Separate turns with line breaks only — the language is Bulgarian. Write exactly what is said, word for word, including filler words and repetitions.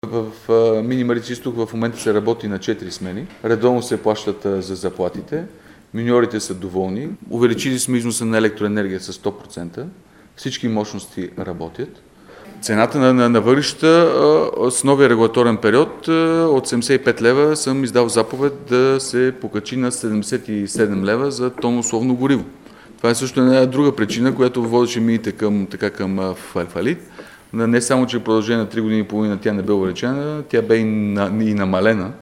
В Мини Марица изток в момента се работи на четири смени. Редовно се плащат за заплатите. Миньорите са доволни. Увеличили сме износа на електроенергия с сто процента. Всички мощности работят. Цената на, на, на въглищата с новия регулаторен период от седемдесет и пет лева съм издал заповед да се покачи на седемдесет и седем лева за тон условно гориво. Това е също една друга причина, която водеше мините към, така, към фалит. Не само, че в продължение на три години и половина тя не бе увеличена, тя бе и, на, и намалена.